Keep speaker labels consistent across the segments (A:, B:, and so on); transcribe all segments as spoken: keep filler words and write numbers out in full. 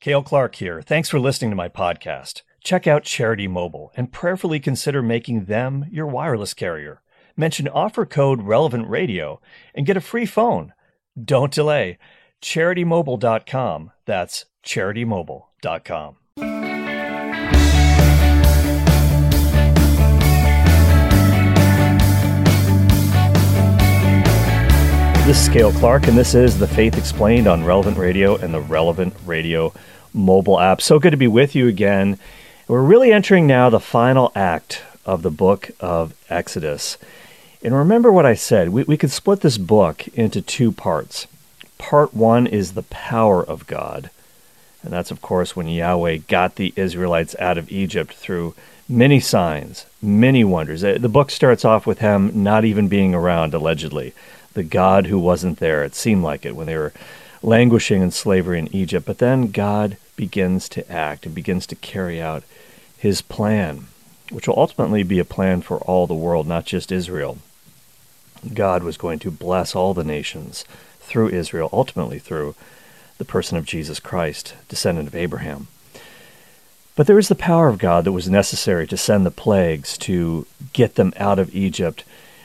A: Cale Clark here. Thanks for listening to my podcast. Check out Charity Mobile and prayerfully consider making them your wireless carrier. Mention offer code Relevant Radio and get a free phone. Don't delay. charity mobile dot com. That's charity mobile dot com. This is Cale Clark, and this is The Faith Explained on Relevant Radio and the Relevant Radio mobile app. So good to be with you again. We're really entering now the final act of the book of Exodus. And remember what I said, we, we could split this book into two parts. Part one is the power of God. And that's, of course, when Yahweh got the Israelites out of Egypt through many signs, many wonders. The book starts off with him not even being around, allegedly. The God who wasn't there. It seemed like it when they were languishing in slavery in Egypt. But then God begins to act and begins to carry out his plan, which will ultimately be a plan for all the world, not just Israel. God was going to bless all the nations through Israel, ultimately through the person of Jesus Christ, descendant of Abraham. But there is the power of God that was necessary to send the plagues, to get them out of Egypt,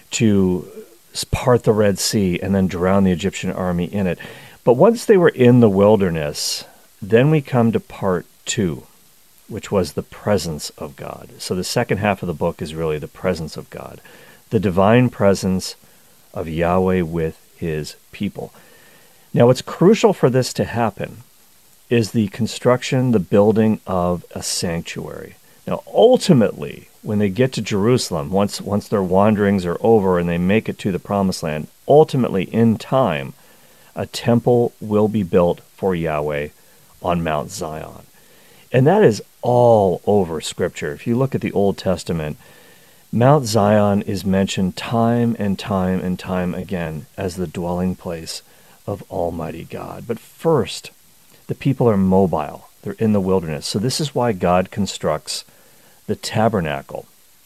A: to part the Red Sea, and then drown the Egyptian army in it. But once they were in the wilderness, then we come to part two, which was the presence of God. So the second half of the book is really the presence of God, the divine presence of Yahweh with his people. Now, what's crucial for this to happen is the construction, the building of a sanctuary. Now, ultimately, when they get to Jerusalem, once once their wanderings are over and they make it to the Promised Land, ultimately, in time, a temple will be built for Yahweh on Mount Zion. And that is all over Scripture. If you look at the Old Testament, Mount Zion is mentioned time and time and time again as the dwelling place of Almighty God. But first, the people are mobile. They're in the wilderness. So this is why God constructs the tabernacle.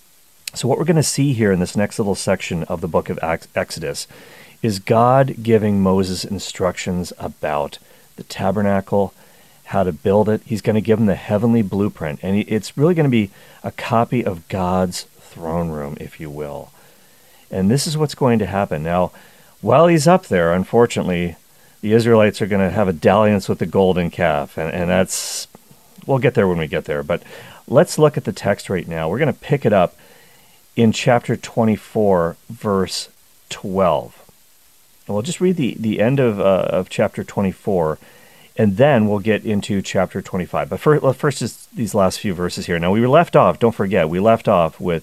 A: So what we're going to see here in this next little section of the book of Exodus is God giving Moses instructions about the tabernacle, how to build it. He's going to give him the heavenly blueprint, and it's really going to be a copy of God's throne room, if you will. And this is what's going to happen. Now, while he's up there, unfortunately, the Israelites are going to have a dalliance with the golden calf, and, and that's, we'll get there when we get there, but let's look at the text right now. We're going to pick it up in chapter twenty-four, verse twelve. And we'll just read the, the end of, uh, of chapter twenty-four, and then we'll get into chapter twenty-five. But first, first is these last few verses here. Now, we were left off, don't forget, we left off with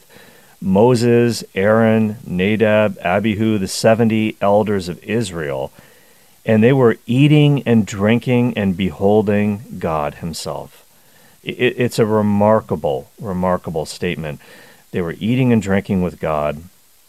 A: Moses, Aaron, Nadab, Abihu, the seventy elders of Israel, and they were eating and drinking and beholding God himself. It, it's a remarkable, remarkable statement. They were eating and drinking with God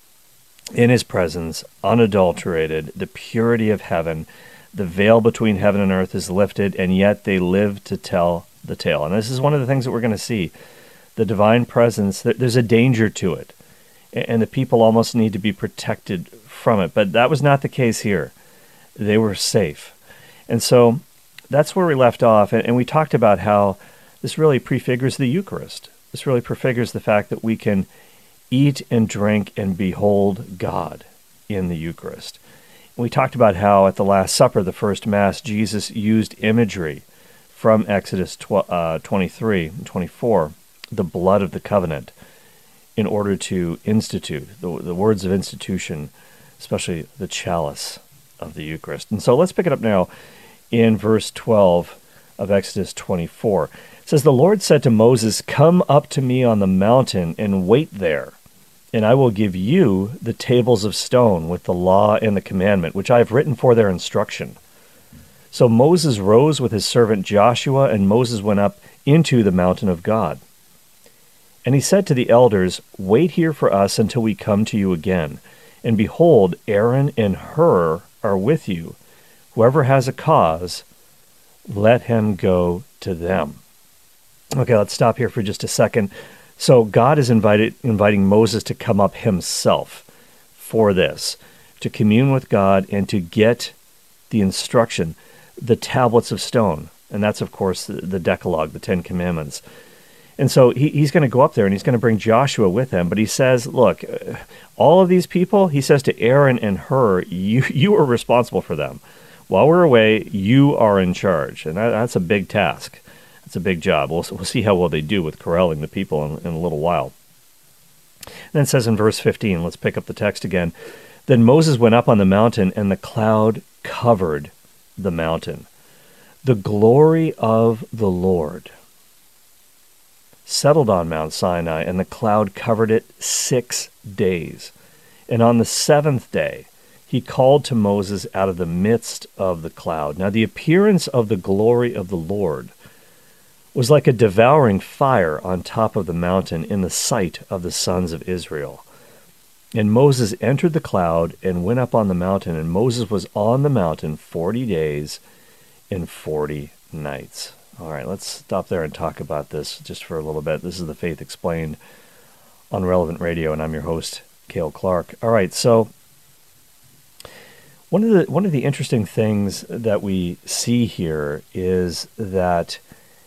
A: in his presence, unadulterated, the purity of heaven. The veil between heaven and earth is lifted, and yet they live to tell the tale. And this is one of the things that we're going to see. The divine presence, there's a danger to it, and the people almost need to be protected from it. But that was not the case here. They were safe. And so that's where we left off, and we talked about how this really prefigures the Eucharist. This really prefigures the fact that we can eat and drink and behold God in the Eucharist. We talked about how at the Last Supper, the first Mass, Jesus used imagery from Exodus twenty-three and twenty-four, the blood of the covenant, in order to institute, the, the words of institution, especially the chalice of the Eucharist. And so let's pick it up now in verse twelve of Exodus twenty-four. It says, "The Lord said to Moses, 'Come up to me on the mountain and wait there, and I will give you the tables of stone with the law and the commandment, which I have written for their instruction.' So Moses rose with his servant Joshua, and Moses went up into the mountain of God. And he said to the elders, 'Wait here for us until we come to you again. And behold, Aaron and Hur are with you. Whoever has a cause, let him go to them.'" Okay, let's stop here for just a second. So God is invited, inviting Moses to come up himself for this, to commune with God and to get the instruction, the tablets of stone. And that's, of course, the, the Decalogue, the Ten Commandments. And so he, he's going to go up there and he's going to bring Joshua with him. But he says, look, all of these people, he says to Aaron and Hur, you, you are responsible for them. While we're away, you are in charge. And that, that's a big task. It's a big job. We'll, we'll see how well they do with corralling the people in, in a little while. And then it says in verse fifteen, let's pick up the text again. Then Moses went up on the mountain, and the cloud covered the mountain. The glory of the Lord settled on Mount Sinai, and the cloud covered it six days. And on the seventh day, he called to Moses out of the midst of the cloud. Now the appearance of the glory of the Lord was like a devouring fire on top of the mountain in the sight of the sons of Israel. And Moses entered the cloud and went up on the mountain, and Moses was on the mountain forty days and forty nights. All right, let's stop there and talk about this just for a little bit. This is The Faith Explained on Relevant Radio, and I'm your host, Cale Clark. All right, so one of the one of the interesting things that we see here is that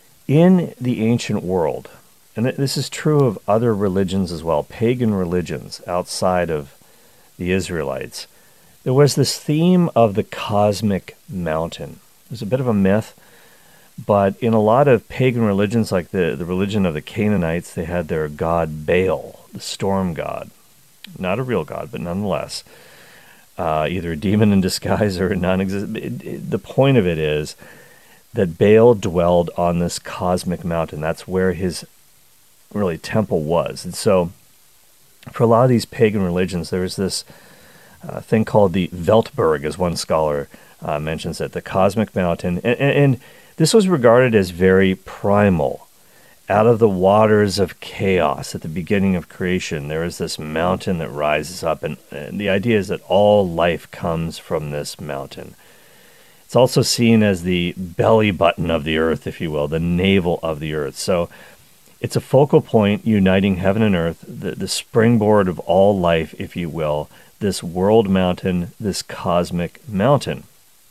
A: in the ancient world, and this is true of other religions as well, pagan religions outside of the Israelites, there was this theme of the cosmic mountain. It was a bit of a myth, but in a lot of pagan religions, like the, the religion of the Canaanites, they had their god Baal, the storm god. Not a real god, but nonetheless, uh, either a demon in disguise or a non-existent. The point of it is that Baal dwelled on this cosmic mountain. That's where his really temple was. And so for a lot of these pagan religions, there was this uh, thing called the Weltberg, as one scholar uh, mentions it, the cosmic mountain. And, and, and this was regarded as very primal. Out of the waters of chaos at the beginning of creation, there is this mountain that rises up, and, and the idea is that all life comes from this mountain. It's also seen as the belly button of the earth, if you will, the navel of the earth. So it's a focal point uniting heaven and earth, the, the springboard of all life, if you will, this world mountain, this cosmic mountain.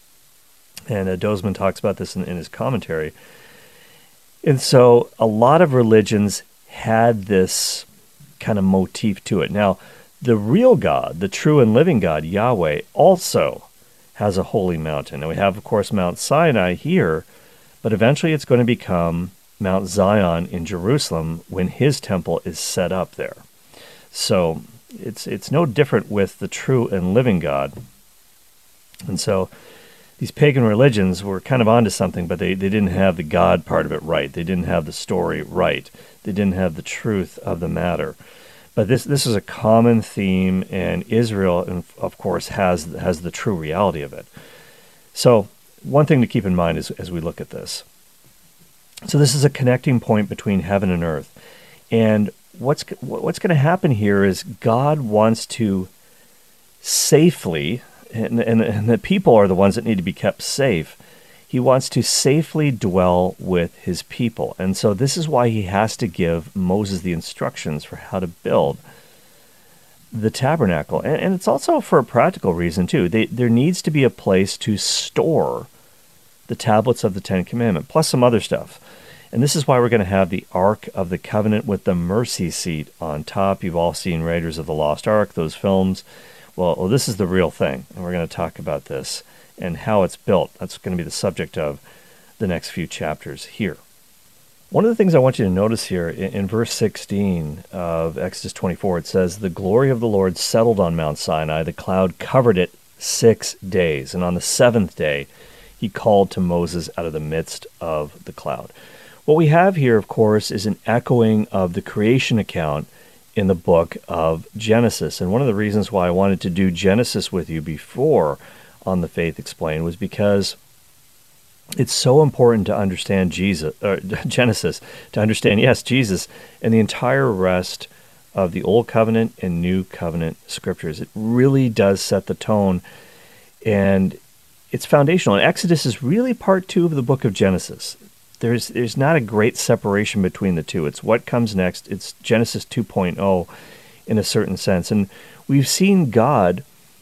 A: And uh, Dozman talks about this in, in his commentary. And so a lot of religions had this kind of motif to it. Now, the real God, the true and living God, Yahweh, also has a holy mountain. And we have, of course, Mount Sinai here, but eventually it's going to become Mount Zion in Jerusalem when his temple is set up there. So it's it's no different with the true and living God. And so these pagan religions were kind of onto something, but they, they didn't have the God part of it right. They didn't have the story right. They didn't have the truth of the matter. But this this is a common theme, and Israel, of course, has has the true reality of it. So one thing to keep in mind is, as we look at this. So this is a connecting point between heaven and earth. And what's what's going to happen here is God wants to safely, and, and, and the people are the ones that need to be kept safe, he wants to safely dwell with his people. And so this is why he has to give Moses the instructions for how to build the tabernacle. And, and it's also for a practical reason, too. They, there needs to be a place to store the tablets of the Ten Commandments, plus some other stuff. And this is why we're going to have the Ark of the Covenant with the mercy seat on top. You've all seen Raiders of the Lost Ark, those films. Well, well, this is the real thing, and we're going to talk about this and how it's built. That's going to be the subject of the next few chapters here. One of the things I want you to notice here in, in verse sixteen of Exodus twenty-four, it says, "The glory of the Lord settled on Mount Sinai. The cloud covered it six days. And on the seventh day, he called to Moses out of the midst of the cloud." What we have here, of course, is an echoing of the creation account in the book of Genesis. And one of the reasons why I wanted to do Genesis with you before on The Faith Explained was because it's so important to understand Jesus, or Genesis, to understand, yes, Jesus, and the entire rest of the Old Covenant and New Covenant scriptures. It really does set the tone, and it's foundational. And Exodus is really part two of the book of Genesis. There's there's not a great separation between the two. It's what comes next. It's Genesis two point oh in a certain sense. And we've seen God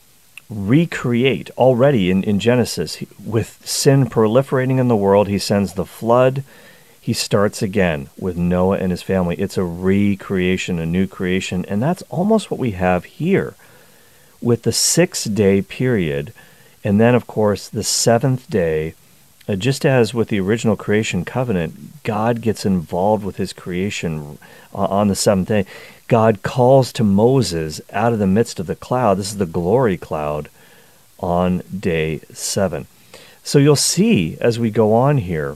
A: recreate already in, in Genesis. He, with sin proliferating in the world, he sends the flood. He starts again with Noah and his family. It's a recreation, a new creation, and that's almost what we have here with the six-day period, and then, of course, the seventh day. Uh, just as with the original creation covenant, God gets involved with his creation uh, on the seventh day. God calls to Moses out of the midst of the cloud. This is the glory cloud on day seven. So you'll see as we go on here,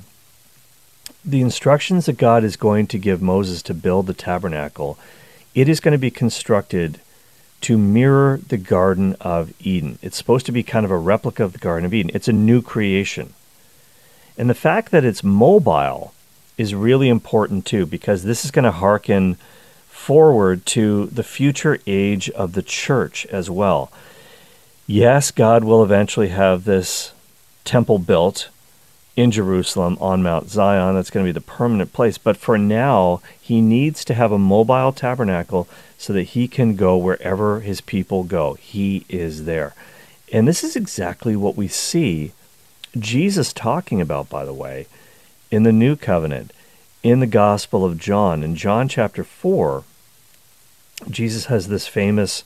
A: the instructions that God is going to give Moses to build the tabernacle, it is going to be constructed to mirror the Garden of Eden. It's supposed to be kind of a replica of the Garden of Eden. It's a new creation. And the fact that it's mobile is really important too, because this is going to hearken forward to the future age of the church as well. Yes, God will eventually have this temple built in Jerusalem on Mount Zion. That's going to be the permanent place. But for now, he needs to have a mobile tabernacle so that he can go wherever his people go. He is there. And this is exactly what we see Jesus talking about, by the way, in the New Covenant, in the Gospel of John. In John chapter four, Jesus has this famous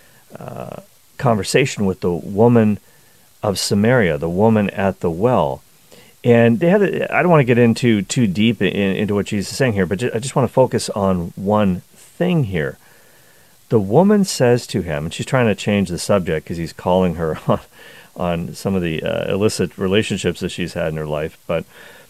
A: uh, conversation with the woman of Samaria, the woman at the well. And they had, I don't want to get into too deep in, into what Jesus is saying here, but I just want to focus on one thing here. The woman says to him, and she's trying to change the subject because he's calling her on, on some of the uh, illicit relationships that she's had in her life, but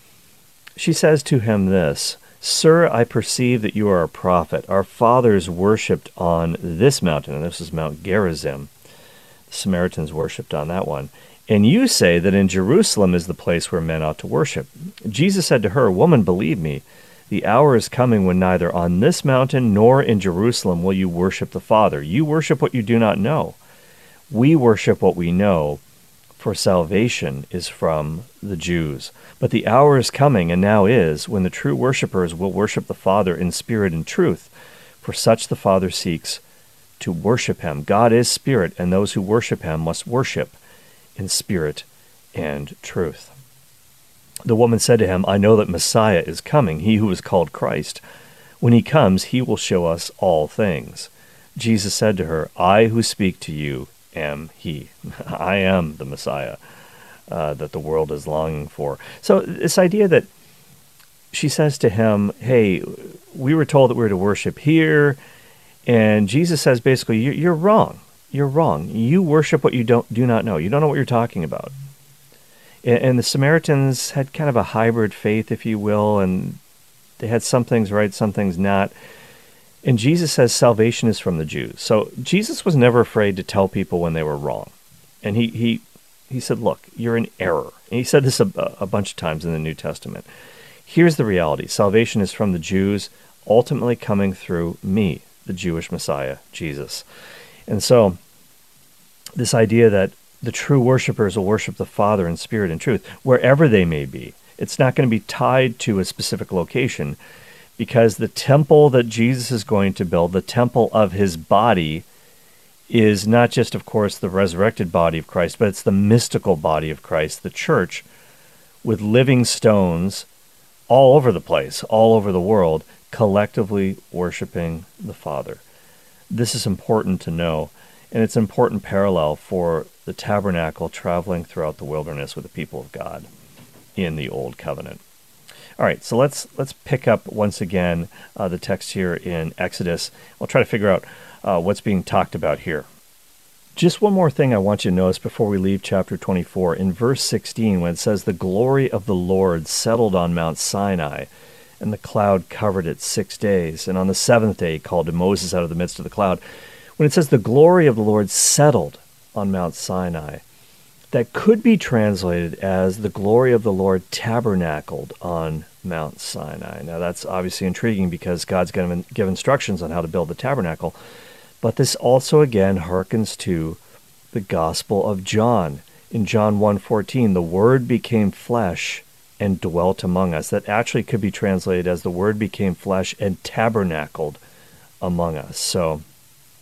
A: she says to him this, "Sir, I perceive that you are a prophet. Our fathers worshipped on this mountain," and this is Mount Gerizim. The Samaritans worshipped on that one. "And you say that in Jerusalem is the place where men ought to worship." Jesus said to her, "Woman, believe me, the hour is coming when neither on this mountain nor in Jerusalem will you worship the Father. You worship what you do not know. We worship what we know, for salvation is from the Jews. But the hour is coming, and now is, when the true worshipers will worship the Father in spirit and truth, for such the Father seeks to worship him. God is spirit, and those who worship him must worship in spirit and truth." The woman said to him, "I know that Messiah is coming, he who is called Christ. When he comes, he will show us all things." Jesus said to her, "I who speak to you am he." I am the Messiah uh, that the world is longing for. So this idea that she says to him, hey, we were told that we were to worship here, and Jesus says basically, you're wrong. You're wrong. You worship what you don't do not know. You don't know what you're talking about. And the Samaritans had kind of a hybrid faith, if you will, and they had some things right, some things not. And Jesus says salvation is from the Jews. So Jesus was never afraid to tell people when they were wrong. And he he, he said, look, you're in error. And he said this a, a bunch of times in the New Testament. Here's the reality. Salvation is from the Jews, ultimately coming through me, the Jewish Messiah, Jesus. And so this idea that the true worshipers will worship the Father in spirit and truth, wherever they may be. It's not going to be tied to a specific location, because the temple that Jesus is going to build, the temple of his body, is not just, of course, the resurrected body of Christ, but it's the mystical body of Christ, the church, with living stones all over the place, all over the world, collectively worshiping the Father. This is important to know, and it's an important parallel for the tabernacle traveling throughout the wilderness with the people of God in the Old Covenant. All right, so let's let's pick up once again uh, the text here in Exodus. We'll try to figure out uh, what's being talked about here. Just one more thing I want you to notice before we leave chapter twenty-four. In verse sixteen, when it says, "The glory of the Lord settled on Mount Sinai, and the cloud covered it six days. And on the seventh day he called to Moses out of the midst of the cloud." When it says the glory of the Lord settled on Mount Sinai, that could be translated as the glory of the Lord tabernacled on Mount Sinai. Now that's obviously intriguing because God's going to give instructions on how to build the tabernacle. But this also again harkens to the Gospel of John. In John one fourteen, the Word became flesh and dwelt among us. That actually could be translated as the Word became flesh and tabernacled among us. So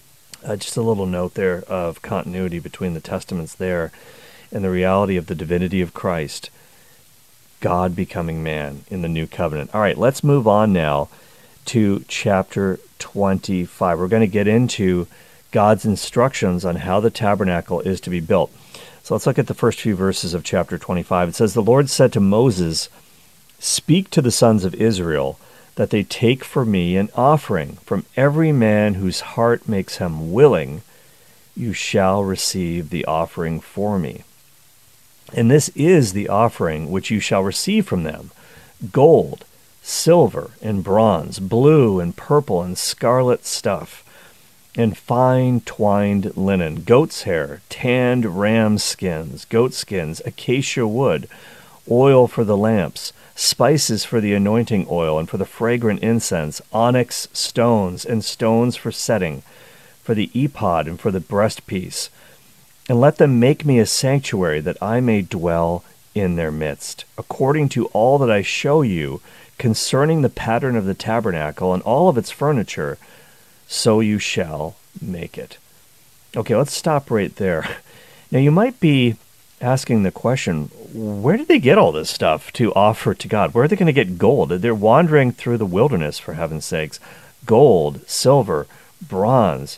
A: Uh, just a little note there of continuity between the testaments there and the reality of the divinity of Christ, God becoming man in the new covenant. All right, let's move on now to chapter twenty-five. We're going to get into God's instructions on how the tabernacle is to be built. So let's look at the first few verses of chapter twenty-five. It says, "The Lord said to Moses, 'Speak to the sons of Israel, that they take for me an offering from every man whose heart makes him willing. You shall receive the offering for me. And this is the offering which you shall receive from them: gold, silver, and bronze, blue and purple and scarlet stuff, and fine twined linen, goat's hair, tanned ram skins, goat skins, acacia wood, oil for the lamps, spices for the anointing oil and for the fragrant incense, onyx stones and stones for setting, for the ephod and for the breastpiece. And let them make me a sanctuary, that I may dwell in their midst, according to all that I show you concerning the pattern of the tabernacle and all of its furniture, so you shall make it.'" Okay, let's stop right there. Now, you might be asking the question, where did they get all this stuff to offer to God? Where are they going to get gold? They're wandering through the wilderness, for heaven's sakes. Gold, silver, bronze,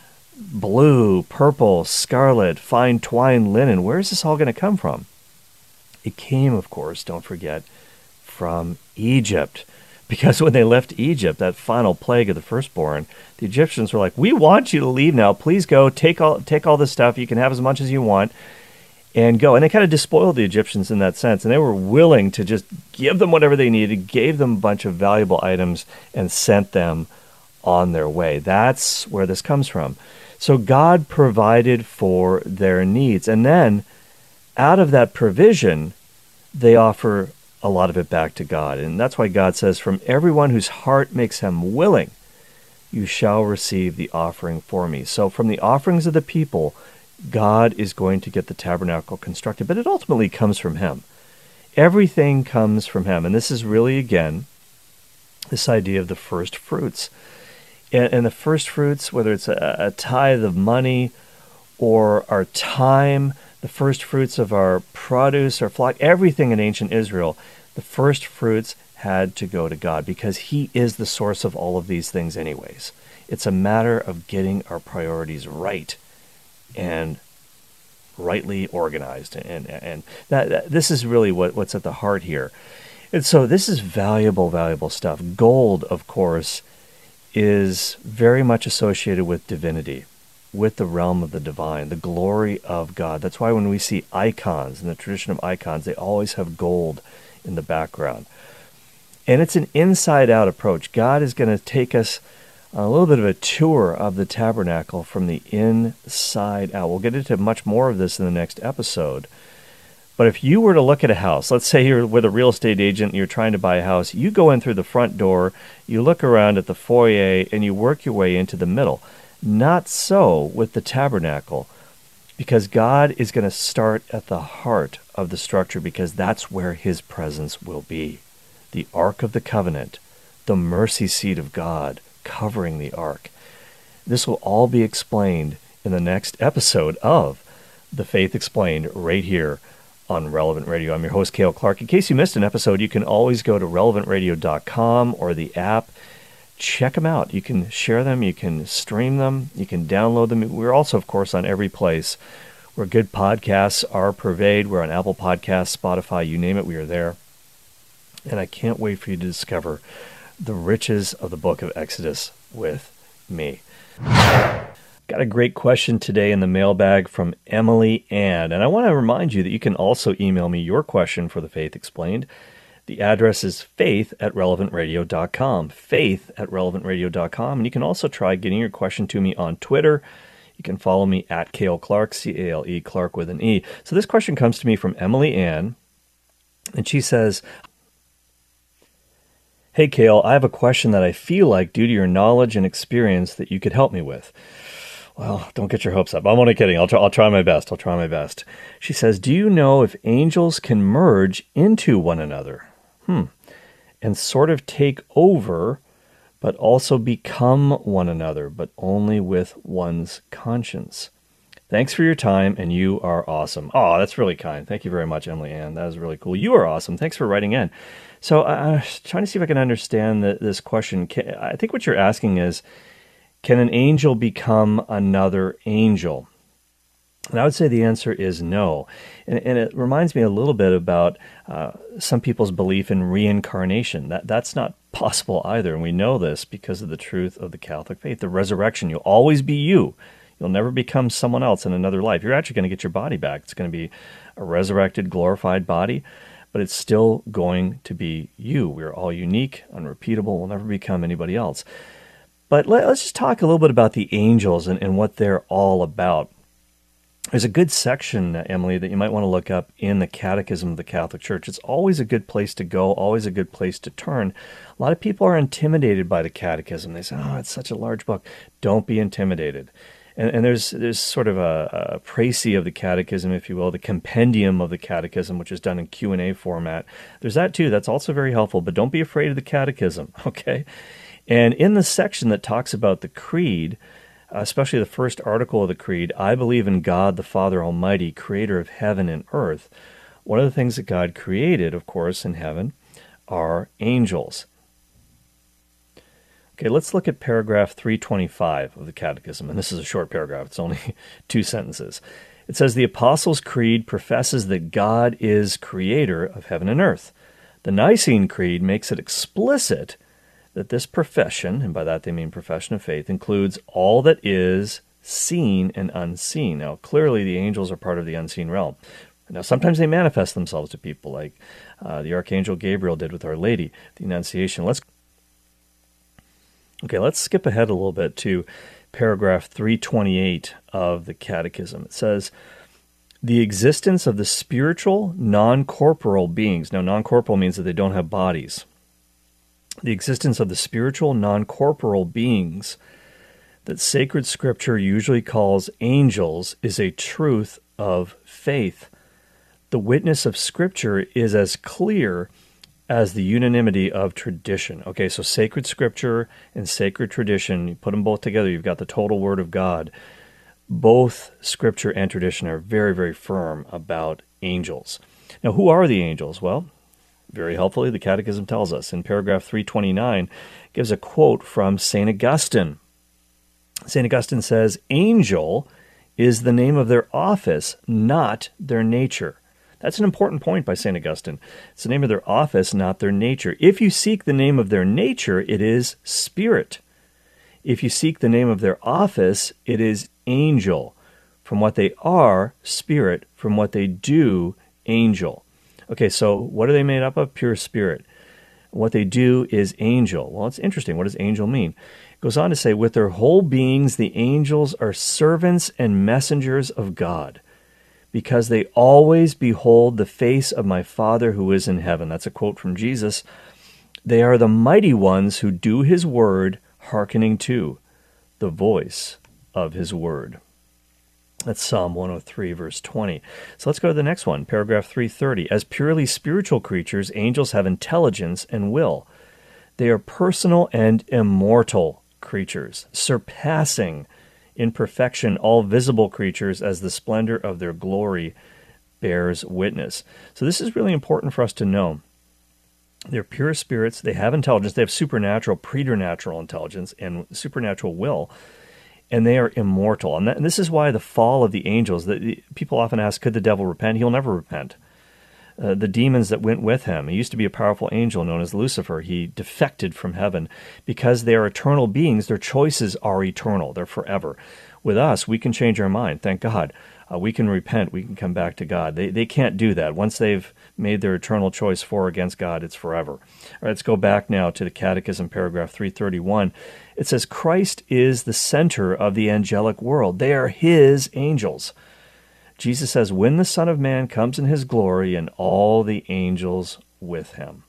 A: blue, purple, scarlet, fine twined linen. Where is this all going to come from? It came, of course, don't forget, from Egypt. Because when they left Egypt, that final plague of the firstborn, the Egyptians were like, "We want you to leave now. Please go. Take all, take all this stuff. You can have as much as you want. And go." And they kind of despoiled the Egyptians in that sense. And they were willing to just give them whatever they needed, gave them a bunch of valuable items, and sent them on their way. That's where this comes from. So God provided for their needs. And then, out of that provision, they offer a lot of it back to God. And that's why God says, "From everyone whose heart makes him willing, you shall receive the offering for me." So from the offerings of the people, God is going to get the tabernacle constructed, but it ultimately comes from him. Everything comes from him. And this is really, again, this idea of the first fruits. And, and the first fruits, whether it's a, a tithe of money or our time, the first fruits of our produce, our flock, everything in ancient Israel, the first fruits had to go to God because he is the source of all of these things anyways. It's a matter of getting our priorities right and rightly organized. And, and that, that this is really what, what's at the heart here. And so this is valuable, valuable stuff. Gold, of course, is very much associated with divinity, with the realm of the divine, the glory of God. That's why when we see icons, in the tradition of icons, they always have gold in the background. And it's an inside-out approach. God is going to take us a little bit of a tour of the tabernacle from the inside out. We'll get into much more of this in the next episode. But if you were to look at a house, let's say you're with a real estate agent and you're trying to buy a house, you go in through the front door, you look around at the foyer, and you work your way into the middle. Not so with the tabernacle, because God is going to start at the heart of the structure, because that's where his presence will be. The Ark of the Covenant, the mercy seat of God covering the Ark. This will all be explained in the next episode of The Faith Explained right here on Relevant Radio. I'm your host, Cale Clark. In case you missed an episode, you can always go to relevant radio dot com or the app. Check them out. You can share them. You can stream them. You can download them. We're also, of course, on every place where good podcasts are purveyed. We're on Apple Podcasts, Spotify, you name it, we are there. And I can't wait for you to discover the riches of the book of Exodus with me. Got a great question today in the mailbag from Emily Ann. And I want to remind you that you can also email me your question for The Faith Explained. The address is faith at relevant radio dot com, faith at relevant radio dot com. And you can also try getting your question to me on Twitter. You can follow me at Cale Clark, C A L E, Clark with an E. So this question comes to me from Emily Ann, and she says, "Hey, Cale, I have a question that I feel like, due to your knowledge and experience, that you could help me with." Well, don't get your hopes up. I'm only kidding. I'll try, I'll try my best. I'll try my best. She says, "Do you know if angels can merge into one another? Hmm. And sort of take over but also become one another, but only with one's conscience. Thanks for your time, and you are awesome. Oh, that's really kind. Thank you very much, Emily Ann. That was really cool. You are awesome. Thanks for writing in. So I'm uh, trying to see if I can understand the, this question. Can, I think what you're asking is, can an angel become another angel? And I would say the answer is no. And, and it reminds me a little bit about uh, some people's belief in reincarnation. That That's not possible either, and we know this because of the truth of the Catholic faith. The resurrection, you'll always be you. You'll never become someone else in another life. You're actually going to get your body back. It's going to be a resurrected, glorified body, but it's still going to be you. We're all unique, unrepeatable. We'll never become anybody else. But let, let's just talk a little bit about the angels and, and what they're all about. There's a good section, Emily, that you might want to look up in the Catechism of the Catholic Church. It's always a good place to go, always a good place to turn. A lot of people are intimidated by the Catechism. They say, oh, it's such a large book. Don't be intimidated. And, and there's there's sort of a, a précis of the Catechism, if you will, the compendium of the Catechism, which is done in Q and A format. There's that too. That's also very helpful. But don't be afraid of the Catechism, okay? And in the section that talks about the Creed, especially the first article of the Creed, I believe in God the Father Almighty, creator of heaven and earth. One of the things that God created, of course, in heaven are angels. Okay, let's look at paragraph three twenty-five of the Catechism, and this is a short paragraph. It's only two sentences. It says, the Apostles' Creed professes that God is creator of heaven and earth. The Nicene Creed makes it explicit that this profession, and by that they mean profession of faith, includes all that is seen and unseen. Now, clearly the angels are part of the unseen realm. Now, sometimes they manifest themselves to people, like uh, the Archangel Gabriel did with Our Lady, the Annunciation. Let's Okay, let's skip ahead a little bit to paragraph three twenty-eight of the Catechism. It says, the existence of the spiritual, non-corporal beings. Now, non-corporal means that they don't have bodies. The existence of the spiritual, non-corporal beings that sacred Scripture usually calls angels is a truth of faith. The witness of Scripture is as clear as the unanimity of tradition. Okay, so sacred Scripture and sacred tradition, you put them both together, you've got the total Word of God. Both Scripture and tradition are very, very firm about angels. Now, who are the angels? Well, very helpfully, the Catechism tells us. In paragraph three twenty-nine, gives a quote from Saint Augustine. Saint Augustine says, angel is the name of their office, not their nature. That's an important point by Saint Augustine. It's the name of their office, not their nature. If you seek the name of their nature, it is spirit. If you seek the name of their office, it is angel. From what they are, spirit. From what they do, angel. Okay, so what are they made up of? Pure spirit. What they do is angel. Well, it's interesting. What does angel mean? It goes on to say, with their whole beings, the angels are servants and messengers of God, because they always behold the face of my Father who is in heaven. That's a quote from Jesus. They are the mighty ones who do his word, hearkening to the voice of his word. That's Psalm one oh three, verse twenty. So let's go to the next one, paragraph three thirty. As purely spiritual creatures, angels have intelligence and will. They are personal and immortal creatures, surpassing in perfection all visible creatures as the splendor of their glory bears witness. So this is really important for us to know. They're pure spirits. They have intelligence. They have supernatural, preternatural intelligence and supernatural will. And they are immortal. And, that, and this is why the fall of the angels, that the, people often ask, could the devil repent? He'll never repent. Uh, the demons that went with him. He used to be a powerful angel known as Lucifer. He defected from heaven. Because they are eternal beings, their choices are eternal. They're forever. With us, we can change our mind, thank God. Uh, we can repent. We can come back to God. They they can't do that. Once they've made their eternal choice for or against God, it's forever. All right, let's go back now to the Catechism, paragraph three thirty-one. It says, Christ is the center of the angelic world. They are his angels. Jesus says, when the Son of Man comes in his glory and all the angels with him.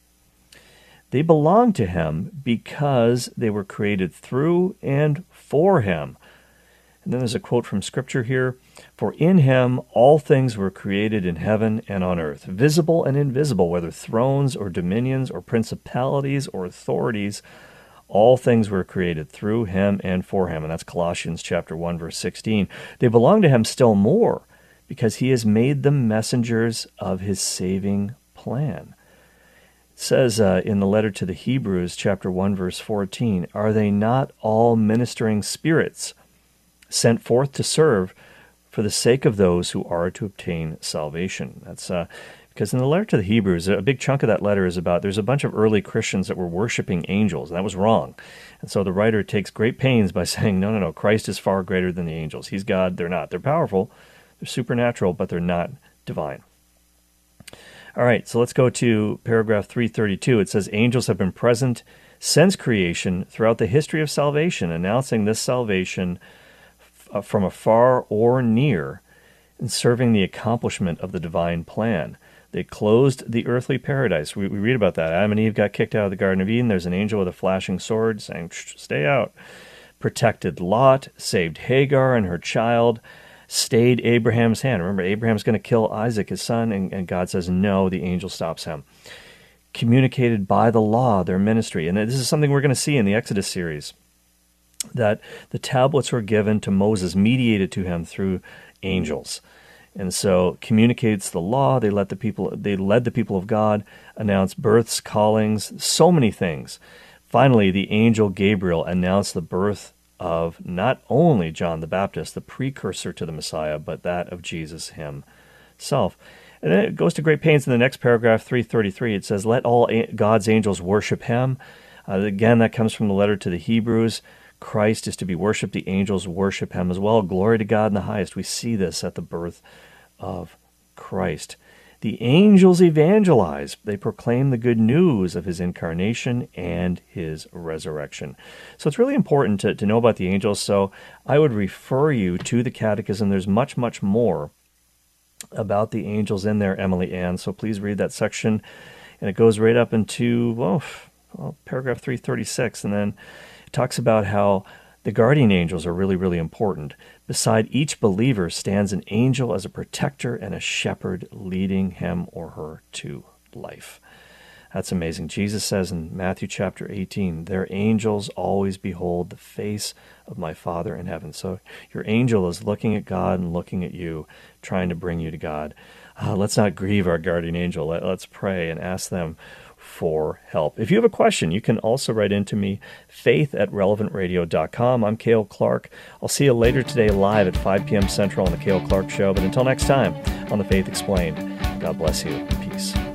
A: They belong to him because they were created through and for him. And then there's a quote from Scripture here. For in him all things were created in heaven and on earth, visible and invisible, whether thrones or dominions or principalities or authorities. All things were created through him and for him. And that's Colossians chapter one, verse sixteen. They belong to him still more because he has made them messengers of his saving plan. It says uh, in the letter to the Hebrews chapter one, verse fourteen, are they not all ministering spirits sent forth to serve for the sake of those who are to obtain salvation? That's uh, because in the letter to the Hebrews, a big chunk of that letter is about there's a bunch of early Christians that were worshiping angels, and that was wrong. And so the writer takes great pains by saying, no, no, no, Christ is far greater than the angels. He's God. They're not. They're powerful. They're supernatural, but they're not divine. All right, so let's go to paragraph three thirty-two. It says, angels have been present since creation throughout the history of salvation, announcing this salvation f- from afar or near and serving the accomplishment of the divine plan. They closed the earthly paradise. We, we read about that. Adam and Eve got kicked out of the Garden of Eden. There's an angel with a flashing sword saying, stay out. Protected Lot, saved Hagar and her child, stayed Abraham's hand. Remember, Abraham's going to kill Isaac, his son, and, and God says no, the angel stops him. Communicated by the law, their ministry. And this is something we're going to see in the Exodus series, that the tablets were given to Moses, mediated to him through angels. And so communicates the law. They let the people. They led the people of God, announced births, callings, so many things. Finally, the angel Gabriel announced the birth of not only John the Baptist, the precursor to the Messiah, but that of Jesus himself. And then it goes to great pains in the next paragraph, three thirty-three. It says, "Let all God's angels worship him." Uh, again, that comes from the letter to the Hebrews. Christ is to be worshipped. The angels worship him as well. Glory to God in the highest. We see this at the birth of Christ. The angels evangelize. They proclaim the good news of his incarnation and his resurrection. So it's really important to, to know about the angels. So I would refer you to the Catechism. There's much, much more about the angels in there, Emily Ann. So please read that section. And it goes right up into, well, well paragraph three thirty-six. And then talks about how the guardian angels are really, really important. Beside each believer stands an angel as a protector and a shepherd leading him or her to life. That's amazing. Jesus says in Matthew chapter eighteen, their angels always behold the face of my Father in heaven. So your angel is looking at God and looking at you, trying to bring you to God. Uh, let's not grieve our guardian angel. Let, let's pray and ask them for help. If you have a question, you can also write into me, faith at relevant radio dot com. I'm Cale Clark. I'll see you later today live at five p.m. Central on the Cale Clark Show. But until next time on The Faith Explained, God bless you. Peace.